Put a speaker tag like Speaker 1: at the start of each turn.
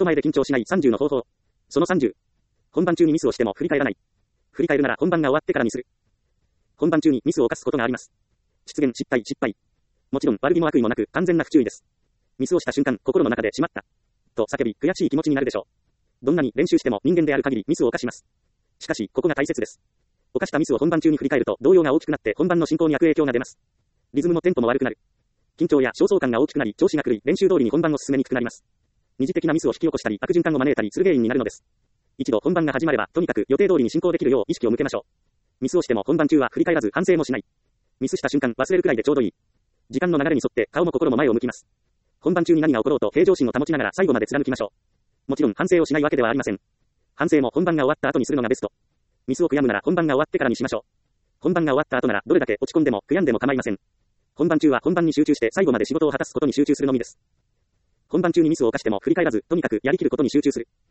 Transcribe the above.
Speaker 1: 人前で緊張しない30の方法。その30。本番中にミスをしても振り返らない。振り返るなら本番が終わってからにする。本番中にミスを犯すことがあります。失言、失敗。もちろん悪気も悪意もなく完全な不注意です。ミスをした瞬間、心の中でしまった。と叫び、悔しい気持ちになるでしょう。どんなに練習しても人間である限りミスを犯します。しかし、ここが大切です。犯したミスを本番中に振り返ると動揺が大きくなって本番の進行に悪影響が出ます。リズムもテンポも悪くなる。緊張や焦燥感が大きくなり調子が狂い練習通りに本番を進めにくくなります。二次的なミスを引き起こしたり悪循環を招いたりする原因になるのです。一度本番が始まればとにかく予定通りに進行できるよう意識を向けましょう。ミスをしても本番中は振り返らず反省もしない。ミスした瞬間忘れるくらいでちょうどいい。時間の流れに沿って顔も心も前を向きます。本番中に何が起ころうと平常心を保ちながら最後まで貫きましょう。もちろん反省をしないわけではありません。反省も本番が終わった後にするのがベスト。ミスを悔やむなら本番が終わってからにしましょう。本番が終わった後ならどれだけ落ち込んでも悔やんでも構いません。本番中は本番に集中して最後まで仕事を果たすことに集中するのみです。本番中にミスを犯しても振り返らず、とにかくやりきることに集中する。